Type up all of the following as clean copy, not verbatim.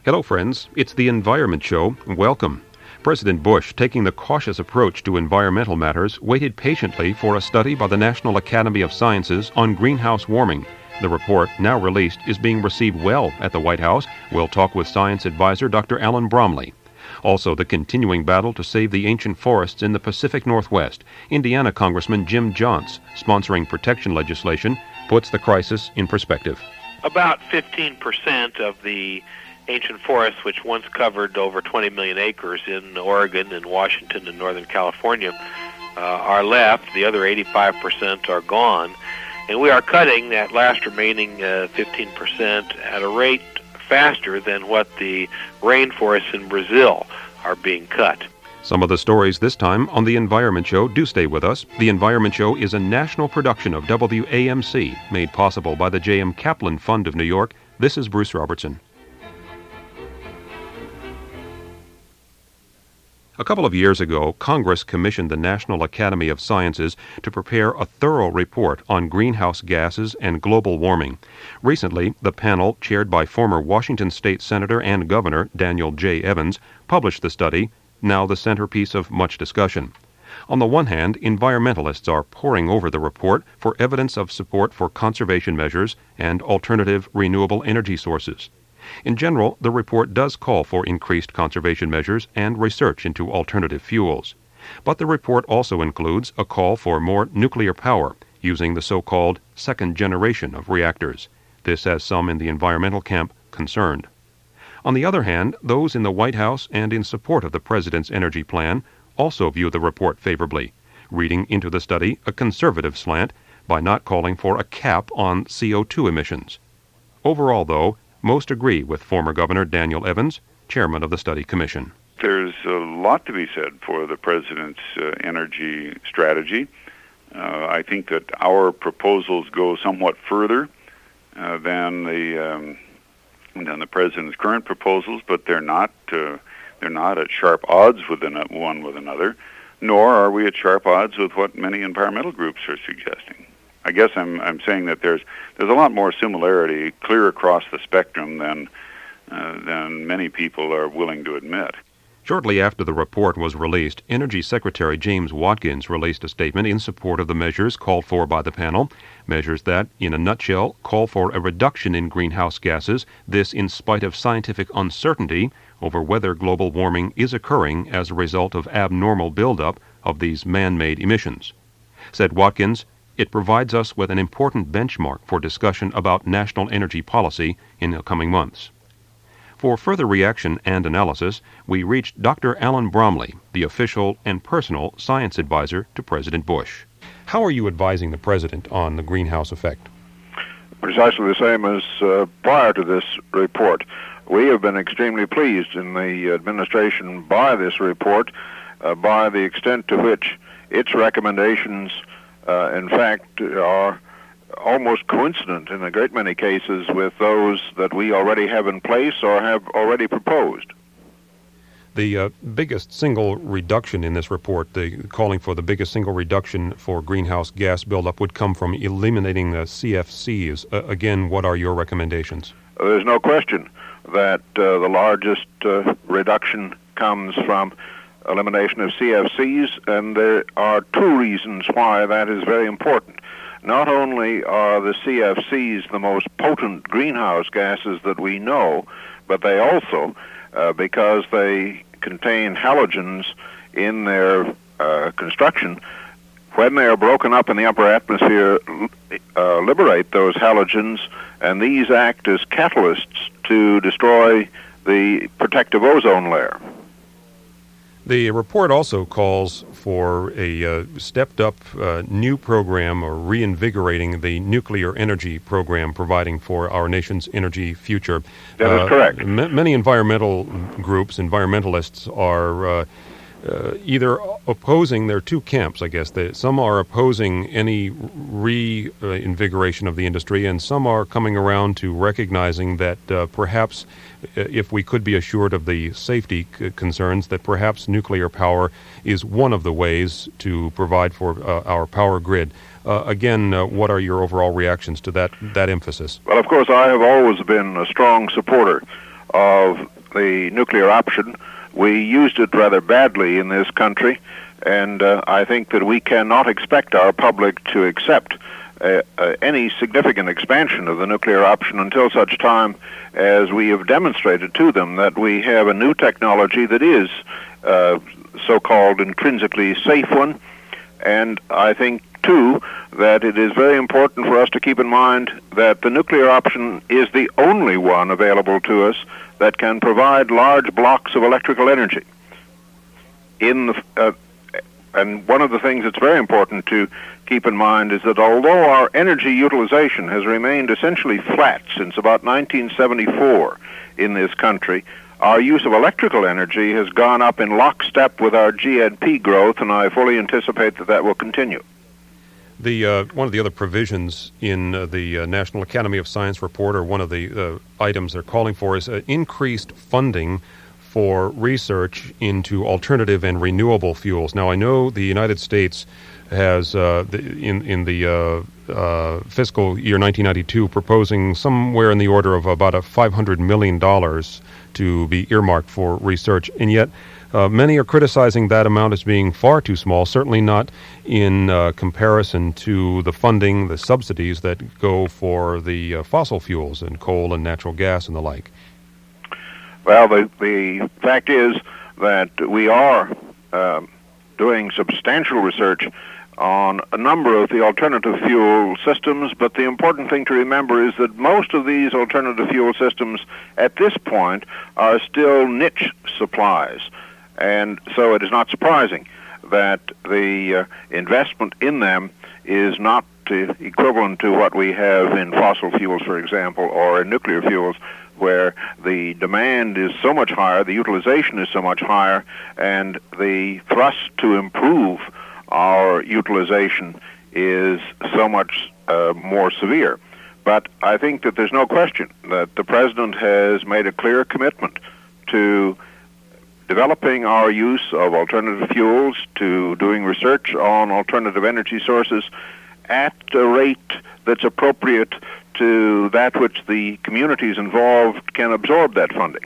Hello, friends. It's the Environment Show. Welcome. President Bush, taking the cautious approach to environmental matters, waited patiently for a study by the National Academy of Sciences on greenhouse warming. The report, now released, is being received well at the White House. We'll talk with science advisor Dr. Alan Bromley. Also, the continuing battle to save the ancient forests in the Pacific Northwest. Indiana Congressman Jim Jontz, sponsoring protection legislation, puts the crisis in perspective. About 15% of the ancient forests, which once covered over 20 million acres in Oregon and Washington and Northern California, are left. The other 85% are gone. And we are cutting that last remaining 15% at a rate faster than what the rainforests in Brazil are being cut. Some of the stories this time on The Environment Show. Do stay with us. The Environment Show is a national production of WAMC, made possible by the J.M. Kaplan Fund of New York. This is Bruce Robertson. A couple of years ago, Congress commissioned the National Academy of Sciences to prepare a thorough report on greenhouse gases and global warming. Recently, the panel, chaired by former Washington State Senator and Governor Daniel J. Evans, published the study, now the centerpiece of much discussion. On the one hand, environmentalists are poring over the report for evidence of support for conservation measures and alternative renewable energy sources. In general, the report does call for increased conservation measures and research into alternative fuels. But the report also includes a call for more nuclear power using the so-called second generation of reactors. This has some in the environmental camp concerned. On the other hand, those in the White House and in support of the President's energy plan also view the report favorably, reading into the study a conservative slant by not calling for a cap on CO2 emissions. Overall, though, most agree with former Governor Daniel Evans, chairman of the study commission. There's a lot to be said for the President's energy strategy. I think that our proposals go somewhat further than the President's current proposals, but they're not at sharp odds with one with another, nor are we at sharp odds with what many environmental groups are suggesting. I guess I'm saying that there's a lot more similarity clear across the spectrum than many people are willing to admit. Shortly after the report was released, Energy Secretary James Watkins released a statement in support of the measures called for by the panel, measures that, in a nutshell, call for a reduction in greenhouse gases, this in spite of scientific uncertainty over whether global warming is occurring as a result of abnormal buildup of these man-made emissions. Said Watkins, it provides us with an important benchmark for discussion about national energy policy in the coming months. For further reaction and analysis, we reached Dr. Alan Bromley, the official and personal science advisor to President Bush. How are you advising the President on the greenhouse effect? Precisely the same as prior to this report. We have been extremely pleased in the administration by this report, by the extent to which its recommendations in fact, are almost coincident in a great many cases with those that we already have in place or have already proposed. The biggest single reduction in this report, calling for the biggest single reduction for greenhouse gas buildup, would come from eliminating the CFCs. Again, what are your recommendations? There's no question that the largest reduction comes from elimination of CFCs, and there are two reasons why that is very important. Not only are the CFCs the most potent greenhouse gases that we know, but they also, because they contain halogens in their construction, when they are broken up in the upper atmosphere, liberate those halogens, and these act as catalysts to destroy the protective ozone layer. The report also calls for a stepped-up new program or reinvigorating the nuclear energy program, providing for our nation's energy future. That is correct. Many environmental groups, environmentalists, are either opposing, there are two camps, I guess. Some are opposing any reinvigoration of the industry, and some are coming around to recognizing that perhaps if we could be assured of the safety concerns, that perhaps nuclear power is one of the ways to provide for our power grid. Again, what are your overall reactions to that emphasis? Well, of course, I have always been a strong supporter of the nuclear option. We used it rather badly in this country, and I think that we cannot expect our public to accept any significant expansion of the nuclear option until such time as we have demonstrated to them that we have a new technology that is so-called intrinsically safe one. And I think, too, that it is very important for us to keep in mind that the nuclear option is the only one available to us that can provide large blocks of electrical energy. And one of the things that's very important to keep in mind is that although our energy utilization has remained essentially flat since about 1974 in this country, our use of electrical energy has gone up in lockstep with our GNP growth, and I fully anticipate that that will continue. One of the other provisions in the National Academy of Science report, or one of the items they're calling for, is increased funding for research into alternative and renewable fuels. Now, I know the United States has, in the fiscal year 1992, proposing somewhere in the order of about $500 million to be earmarked for research, and yet many are criticizing that amount as being far too small, certainly not in comparison to the funding, the subsidies that go for the fossil fuels and coal and natural gas and the like. Well, the fact is that we are doing substantial research on a number of the alternative fuel systems, but the important thing to remember is that most of these alternative fuel systems at this point are still niche supplies. And so it is not surprising that the investment in them is not equivalent to what we have in fossil fuels, for example, or in nuclear fuels, where the demand is so much higher, the utilization is so much higher, and the thrust to improve our utilization is so much more severe. But I think that there's no question that the President has made a clear commitment to developing our use of alternative fuels, to doing research on alternative energy sources at a rate that's appropriate to that which the communities involved can absorb that funding.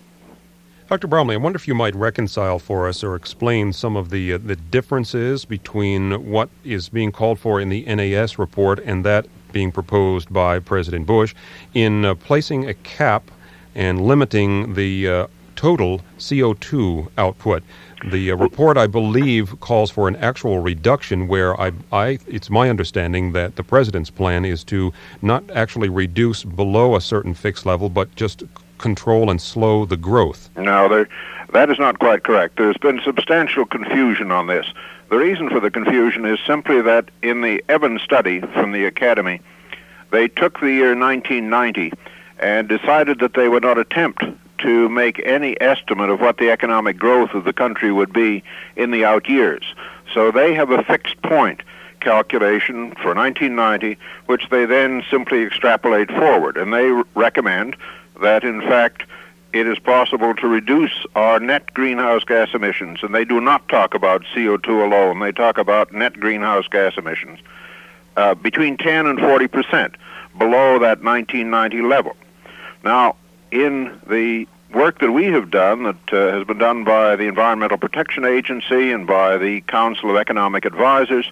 Dr. Bromley, I wonder if you might reconcile for us or explain some of the differences between what is being called for in the NAS report and that being proposed by President Bush in placing a cap and limiting the total CO2 output. The report, I believe, calls for an actual reduction where it's my understanding that the President's plan is to not actually reduce below a certain fixed level, but just control and slow the growth. No, that is not quite correct. There's been substantial confusion on this. The reason for the confusion is simply that in the Evans study from the Academy, they took the year 1990 and decided that they would not attempt to make any estimate of what the economic growth of the country would be in the out years. So they have a fixed point calculation for 1990, which they then simply extrapolate forward. And they recommend that, in fact, it is possible to reduce our net greenhouse gas emissions. And they do not talk about CO2 alone. They talk about net greenhouse gas emissions between 10 and 40% below that 1990 level. Now, in the work that we have done, that has been done by the Environmental Protection Agency and by the Council of Economic Advisors,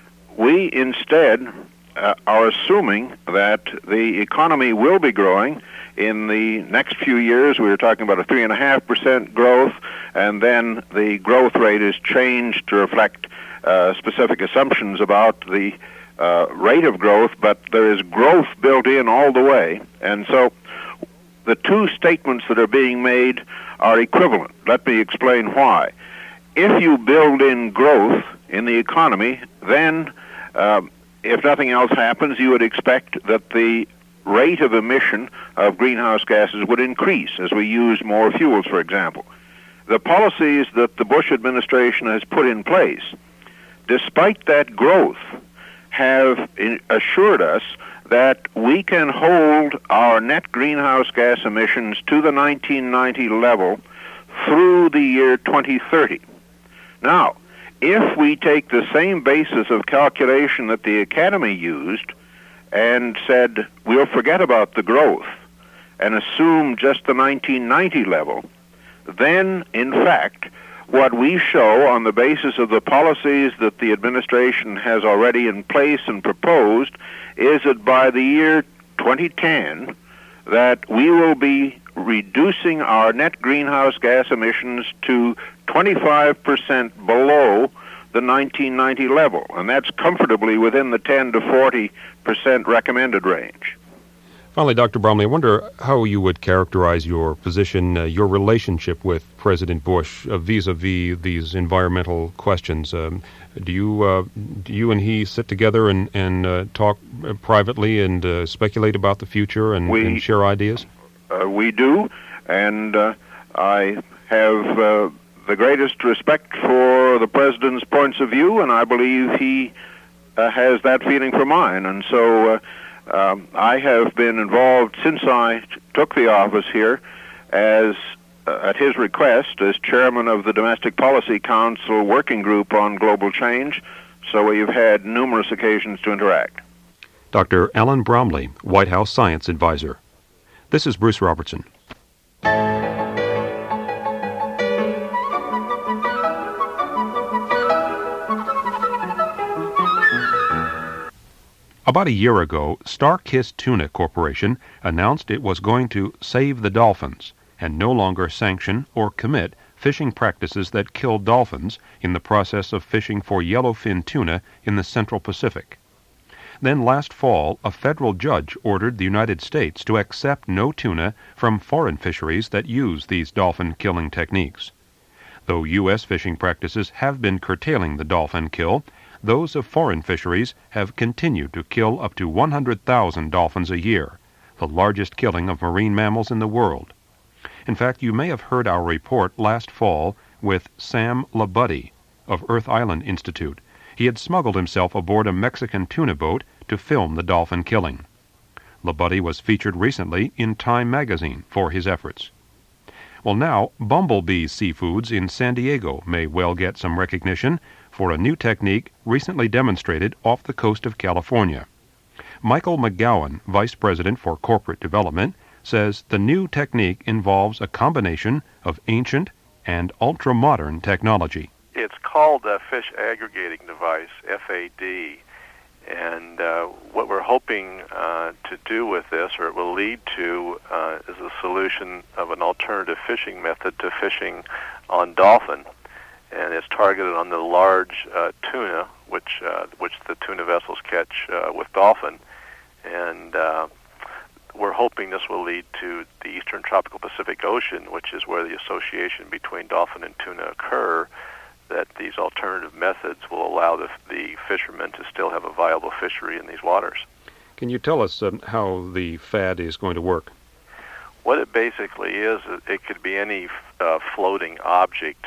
we instead are assuming that the economy will be growing. In the next few years, we were talking about a 3.5% growth, and then the growth rate is changed to reflect specific assumptions about the rate of growth, but there is growth built in all the way. And so the two statements that are being made are equivalent. Let me explain why. If you build in growth in the economy, then if nothing else happens, you would expect that the rate of emission of greenhouse gases would increase as we use more fuels, for example. The policies that the Bush administration has put in place, despite that growth, have assured us that we can hold our net greenhouse gas emissions to the 1990 level through the year 2030. Now, if we take the same basis of calculation that the Academy used and said, we'll forget about the growth, and assume just the 1990 level, then, in fact, what we show on the basis of the policies that the administration has already in place and proposed is that by the year 2010, that we will be reducing our net greenhouse gas emissions to 25% below the 1990 level, and that's comfortably within the 10 to 40% recommended range. Finally, Dr. Bromley, I wonder how you would characterize your position, your relationship with President Bush vis-a-vis these environmental questions. Do you and he sit together and talk privately and speculate about the future and share ideas? We do, and I have the greatest respect for the President's points of view, and I believe he has that feeling for mine. And so I have been involved since I took the office here as, at his request, as chairman of the Domestic Policy Council Working Group on Global Change, so we've had numerous occasions to interact. Dr. Alan Bromley, White House Science Advisor. This is Bruce Robertson. About a year ago, Starkist Tuna Corporation announced it was going to save the dolphins and no longer sanction or commit fishing practices that kill dolphins in the process of fishing for yellowfin tuna in the Central Pacific. Then last fall, a federal judge ordered the United States to accept no tuna from foreign fisheries that use these dolphin-killing techniques. Though U.S. fishing practices have been curtailing the dolphin kill, those of foreign fisheries have continued to kill up to 100,000 dolphins a year, the largest killing of marine mammals in the world. In fact, you may have heard our report last fall with Sam LaBuddy of Earth Island Institute. He had smuggled himself aboard a Mexican tuna boat to film the dolphin killing. LaBuddy was featured recently in Time magazine for his efforts. Well, now, Bumblebee Seafoods in San Diego may well get some recognition for a new technique recently demonstrated off the coast of California. Michael McGowan, Vice President for Corporate Development, says the new technique involves a combination of ancient and ultra-modern technology. It's called a fish aggregating device, FAD, and what we're hoping to do with this, or it will lead to, is a solution of an alternative fishing method to fishing on dolphin. And it's targeted on the large tuna, which the tuna vessels catch with dolphin. And we're hoping this will lead to the eastern tropical Pacific Ocean, which is where the association between dolphin and tuna occur, that these alternative methods will allow the fishermen to still have a viable fishery in these waters. Can you tell us how the FAD is going to work? What it basically is, it could be any floating object.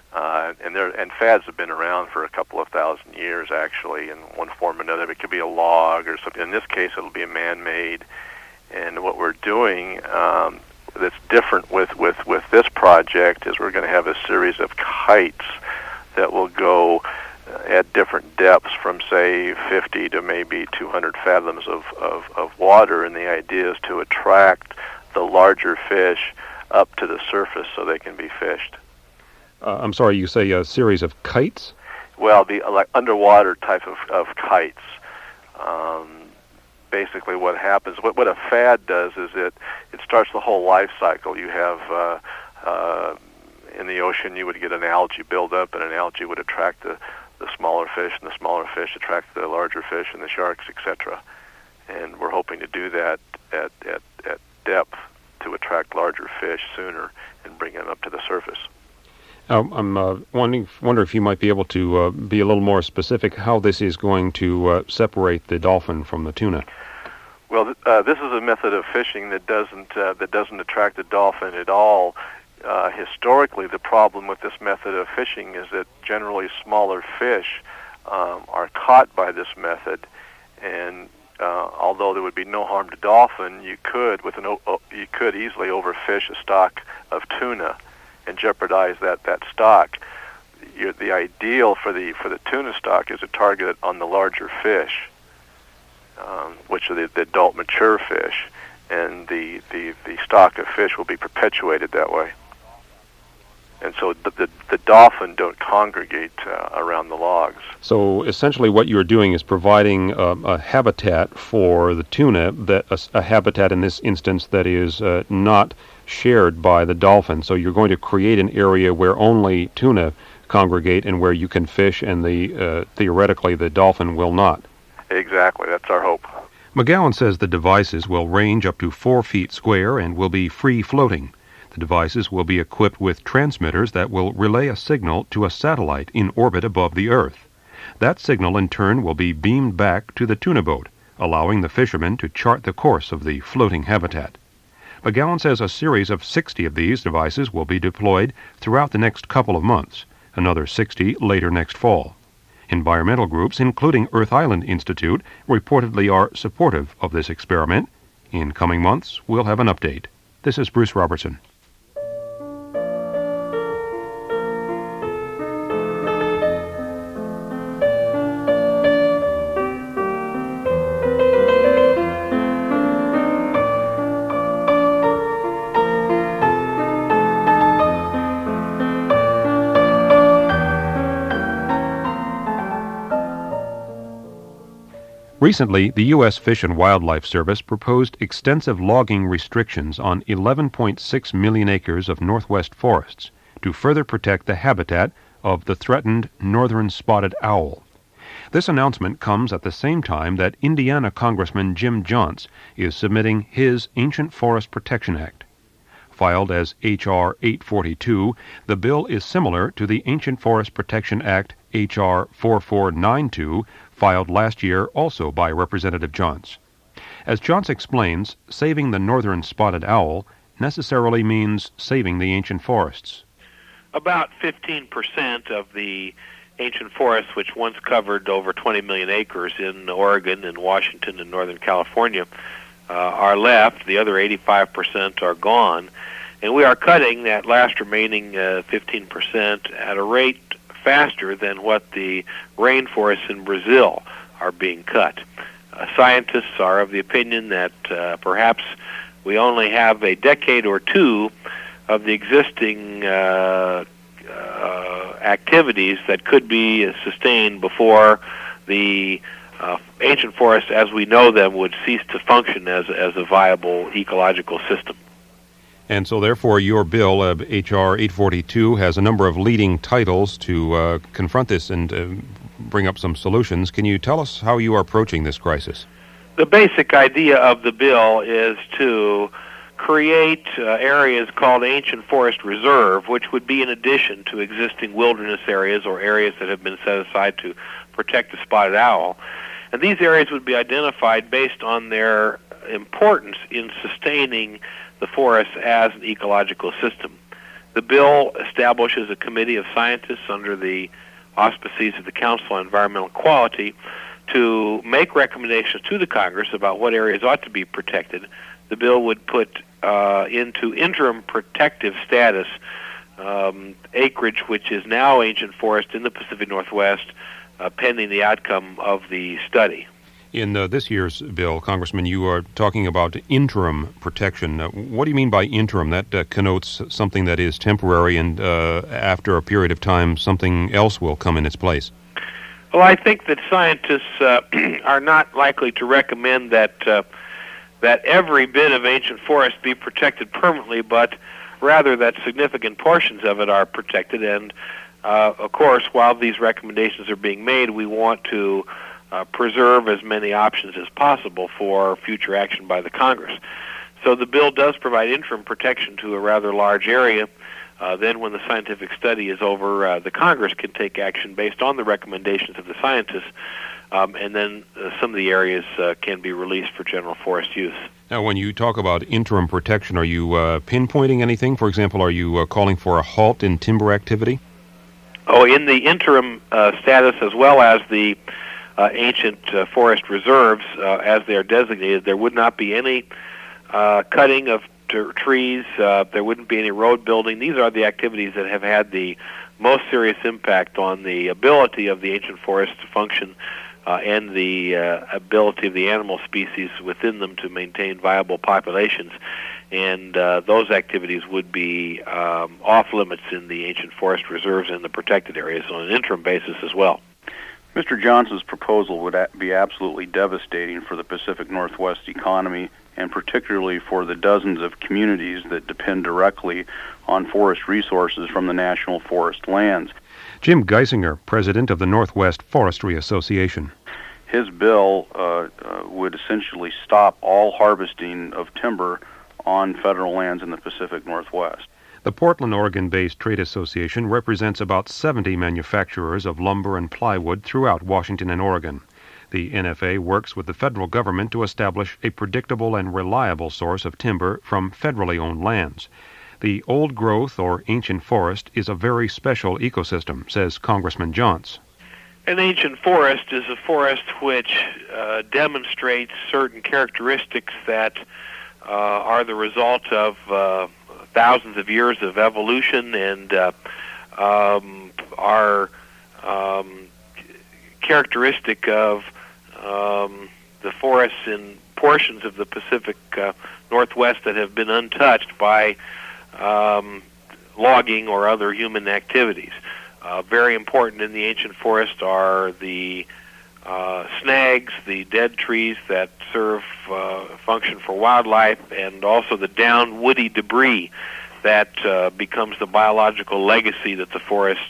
And FADs have been around for a couple of thousand years, actually, in one form or another. It could be a log or something. In this case, it'll be a man-made. And what we're doing that's different with this project is we're going to have a series of kites that will go at different depths from, say, 50 to maybe 200 fathoms of water. And the idea is to attract the larger fish up to the surface so they can be fished. I'm sorry, you say a series of kites? Well, the like underwater type of kites. Basically what happens, what a FAD does is it starts the whole life cycle. You have, in the ocean, you would get an algae buildup, and an algae would attract the smaller fish, and the smaller fish attract the larger fish and the sharks, etc. And we're hoping to do that at depth to attract larger fish sooner and bring them up to the surface. I'm wonder if you might be able to be a little more specific how this is going to separate the dolphin from the tuna. Well, this is a method of fishing that doesn't attract the dolphin at all. Historically, the problem with this method of fishing is that generally smaller fish are caught by this method, and although there would be no harm to dolphin, you could easily overfish a stock of tuna and jeopardize that stock. The ideal for the tuna stock is to target it on the larger fish, which are the adult mature fish, and the stock of fish will be perpetuated that way. And so the dolphin don't congregate around the logs. So essentially what you're doing is providing a habitat for the tuna, a habitat in this instance that is not shared by the dolphin. So you're going to create an area where only tuna congregate and where you can fish, and theoretically the dolphin will not. Exactly, that's our hope. McGowan says the devices will range up to 4 feet square and will be free floating. The devices will be equipped with transmitters that will relay a signal to a satellite in orbit above the Earth. That signal in turn will be beamed back to the tuna boat, allowing the fishermen to chart the course of the floating habitat. McGowan says a series of 60 of these devices will be deployed throughout the next couple of months, another 60 later next fall. Environmental groups, including Earth Island Institute, reportedly are supportive of this experiment. In coming months, we'll have an update. This is Bruce Robertson. Recently, the U.S. Fish and Wildlife Service proposed extensive logging restrictions on 11.6 million acres of northwest forests to further protect the habitat of the threatened northern spotted owl. This announcement comes at the same time that Indiana Congressman Jim Jontz is submitting his Ancient Forest Protection Act. Filed as H.R. 842, the bill is similar to the Ancient Forest Protection Act H.R. 4492, filed last year also by Representative Jontz. As Jontz explains, saving the northern spotted owl necessarily means saving the ancient forests. About 15% of the ancient forests, which once covered over 20 million acres in Oregon and Washington and Northern California, are left. The other 85% are gone. And we are cutting that last remaining 15% at a rate faster than what the rainforests in Brazil are being cut. Scientists are of the opinion that perhaps we only have a decade or two of the existing activities that could be sustained before the ancient forests as we know them would cease to function as a viable ecological system. And so therefore your bill, H.R. 842, has a number of leading titles to confront this and bring up some solutions. Can you tell us how you are approaching this crisis? The basic idea of the bill is to create areas called Ancient Forest Reserve, which would be in addition to existing wilderness areas or areas that have been set aside to protect the spotted owl. And these areas would be identified based on their importance in sustaining the forest as an ecological system. The bill establishes a committee of scientists under the auspices of the Council on Environmental Quality to make recommendations to the Congress about what areas ought to be protected. The bill would put into interim protective status acreage which is now ancient forest in the Pacific Northwest, pending the outcome of the study. In this year's bill, Congressman, you are talking about interim protection. What do you mean by interim? That connotes something that is temporary, and after a period of time, something else will come in its place. Well, I think that scientists are not likely to recommend that every bit of ancient forest be protected permanently, but rather that significant portions of it are protected. And, of course, while these recommendations are being made, we want to preserve as many options as possible for future action by the Congress. So the bill does provide interim protection to a rather large area. Then when the scientific study is over, the Congress can take action based on the recommendations of the scientists, and then some of the areas can be released for general forest use. Now, when you talk about interim protection, are you pinpointing anything? For example, are you calling for a halt in timber activity? Oh, in the interim status as well as the ancient forest reserves, as they are designated, there would not be any cutting of trees. There wouldn't be any road building. These are the activities that have had the most serious impact on the ability of the ancient forest to function and the ability of the animal species within them to maintain viable populations. And those activities would be off limits in the ancient forest reserves and the protected areas on an interim basis as well. Mr. Johnson's proposal would be absolutely devastating for the Pacific Northwest economy, and particularly for the dozens of communities that depend directly on forest resources from the National Forest lands. Jim Geisinger, president of the Northwest Forestry Association. His bill would essentially stop all harvesting of timber on federal lands in the Pacific Northwest. The Portland, Oregon-based trade association represents about 70 manufacturers of lumber and plywood throughout Washington and Oregon. The NFA works with the federal government to establish a predictable and reliable source of timber from federally owned lands. The old growth or ancient forest is a very special ecosystem, says Congressman Jontz. An ancient forest is a forest which demonstrates certain characteristics that are the result of thousands of years of evolution and are characteristic of the forests in portions of the Pacific Northwest that have been untouched by logging or other human activities. Very important in the ancient forest are the snags, the dead trees that serve function for wildlife, and also the down woody debris that becomes the biological legacy that the forest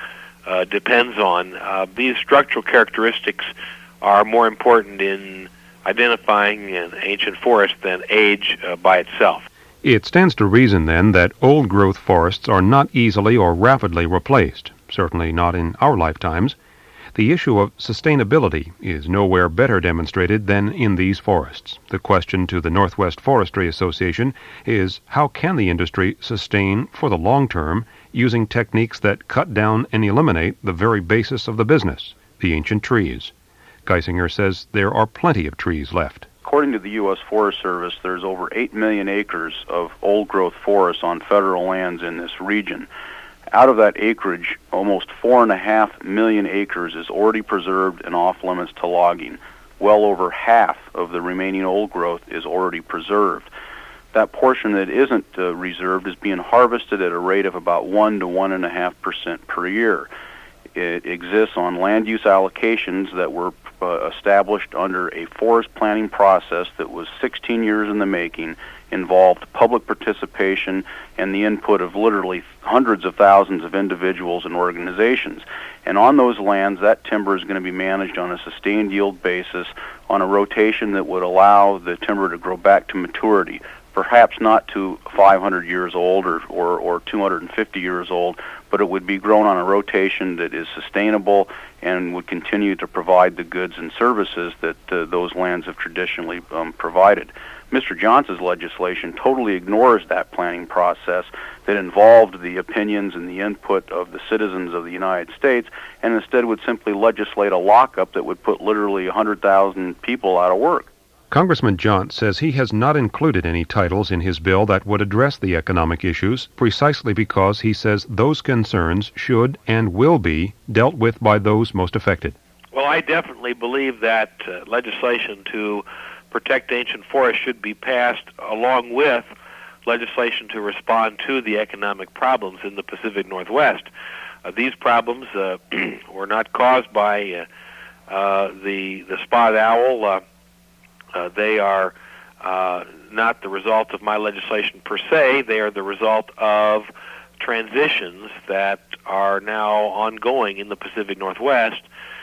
depends on. These structural characteristics are more important in identifying an ancient forest than age by itself. It stands to reason, then, that old-growth forests are not easily or rapidly replaced, certainly not in our lifetimes. The issue of sustainability is nowhere better demonstrated than in these forests. The question to the Northwest Forestry Association is, how can the industry sustain for the long term using techniques that cut down and eliminate the very basis of the business, the ancient trees? Geisinger says there are plenty of trees left. According to the U.S. Forest Service, there's over 8 million acres of old-growth forests on federal lands in this region. Out of that acreage, almost 4.5 million acres is already preserved and off-limits to logging. Well over half of the remaining old growth is already preserved. That portion that isn't reserved is being harvested at a rate of about 1 to 1.5% per year. It exists on land use allocations that were established under a forest planning process that was 16 years in the making, involved public participation and the input of literally hundreds of thousands of individuals and organizations. And on those lands, that timber is going to be managed on a sustained yield basis on a rotation that would allow the timber to grow back to maturity, perhaps not to 500 years old or 250 years old, but it would be grown on a rotation that is sustainable and would continue to provide the goods and services that those lands have traditionally provided. Mr. Johnson's legislation totally ignores that planning process that involved the opinions and the input of the citizens of the United States, and instead would simply legislate a lockup that would put literally 100,000 people out of work. Congressman Jontz says he has not included any titles in his bill that would address the economic issues, precisely because he says those concerns should and will be dealt with by those most affected. Well, I definitely believe that legislation to protect ancient forests should be passed along with legislation to respond to the economic problems in the Pacific Northwest. These problems were not caused by the spotted owl. They are not the result of my legislation per se. They are the result of transitions that are now ongoing in the Pacific Northwest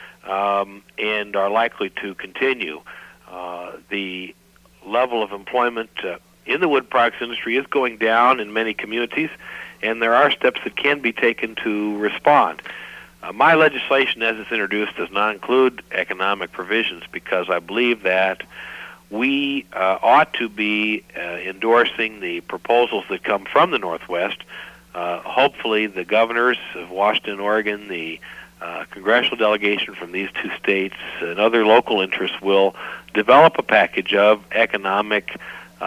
and are likely to continue. The level of employment in the wood products industry is going down in many communities, and there are steps that can be taken to respond. My legislation, as it's introduced, does not include economic provisions because I believe that we ought to be endorsing the proposals that come from the Northwest. Hopefully the governors of Washington and Oregon, the congressional delegation from these two states, and other local interests will develop a package of economic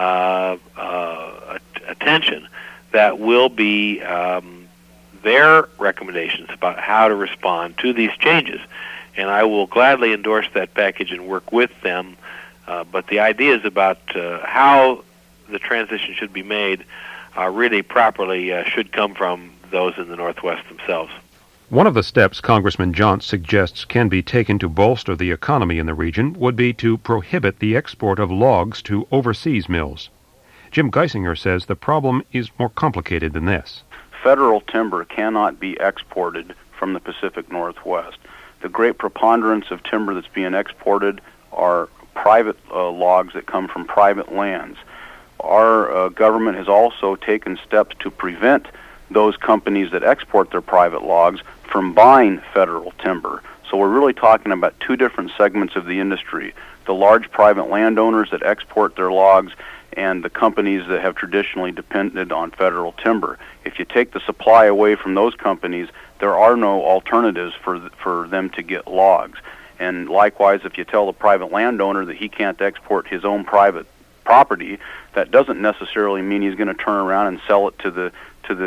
attention that will be their recommendations about how to respond to these changes. and I will gladly endorse that package and work with them. But the ideas about how the transition should be made really properly should come from those in the Northwest themselves. One of the steps Congressman Jontz suggests can be taken to bolster the economy in the region would be to prohibit the export of logs to overseas mills. Jim Geisinger says the problem is more complicated than this. Federal timber cannot be exported from the Pacific Northwest. The great preponderance of timber that's being exported are private logs that come from private lands. Our government has also taken steps to prevent those companies that export their private logs from buying federal timber. So we're really talking about two different segments of the industry: the large private landowners that export their logs and the companies that have traditionally depended on federal timber. If you take the supply away from those companies, there are no alternatives for them to get logs. And likewise, if you tell the private landowner that he can't export his own private property, that doesn't necessarily mean he's going to turn around and sell it to the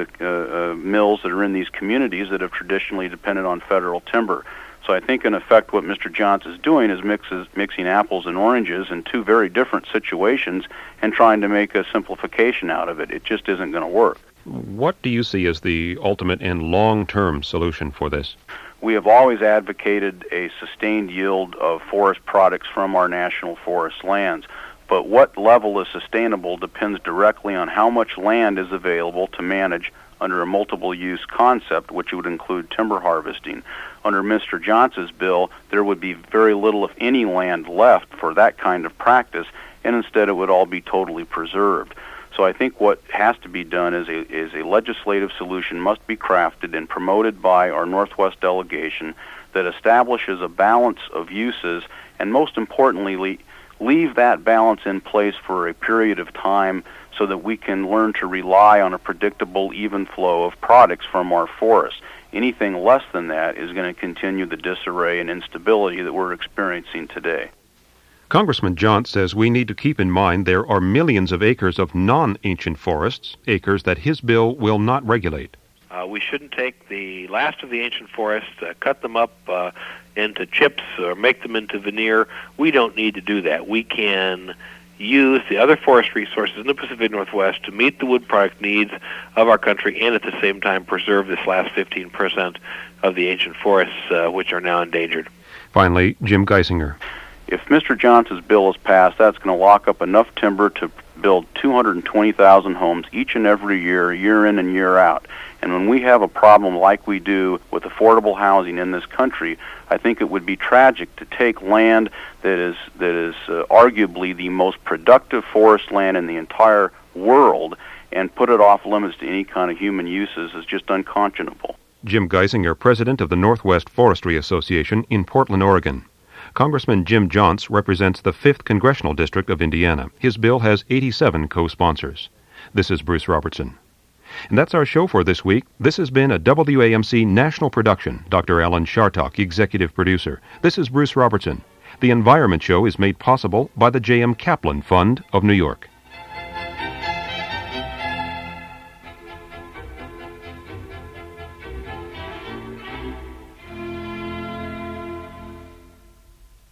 mills that are in these communities that have traditionally depended on federal timber. So I think, in effect, what Mr. Jontz is doing is mixing apples and oranges in two very different situations and trying to make a simplification out of it. It just isn't going to work. What do you see as the ultimate and long-term solution for this? We have always advocated a sustained yield of forest products from our national forest lands. But what level is sustainable depends directly on how much land is available to manage under a multiple-use concept, which would include timber harvesting. Under Mr. Jontz's bill, there would be very little, if any, land left for that kind of practice, and instead it would all be totally preserved. So I think what has to be done is a legislative solution must be crafted and promoted by our Northwest delegation that establishes a balance of uses, and most importantly, leave that balance in place for a period of time so that we can learn to rely on a predictable, even flow of products from our forests. Anything less than that is going to continue the disarray and instability that we're experiencing today. Congressman Jontz says we need to keep in mind there are millions of acres of non-ancient forests, acres that his bill will not regulate. We shouldn't take the last of the ancient forests, cut them up into chips or make them into veneer. We don't need to do that. We can use the other forest resources in the Pacific Northwest to meet the wood product needs of our country and at the same time preserve this last 15% of the ancient forests which are now endangered. Finally, Jim Geisinger. If Mr. Jontz's bill is passed, that's going to lock up enough timber to build 220,000 homes each and every year, year in and year out. And when we have a problem like we do with affordable housing in this country, I think it would be tragic to take land that is arguably the most productive forest land in the entire world and put it off limits to any kind of human uses is just unconscionable. Jim Geisinger, president of the Northwest Forestry Association in Portland, Oregon. Congressman Jim Jontz represents the 5th Congressional District of Indiana. His bill has 87 co-sponsors. This is Bruce Robertson. And that's our show for this week. This has been a WAMC national production. Dr. Alan Chartock, executive producer. This is Bruce Robertson. The Environment Show is made possible by the J.M. Kaplan Fund of New York.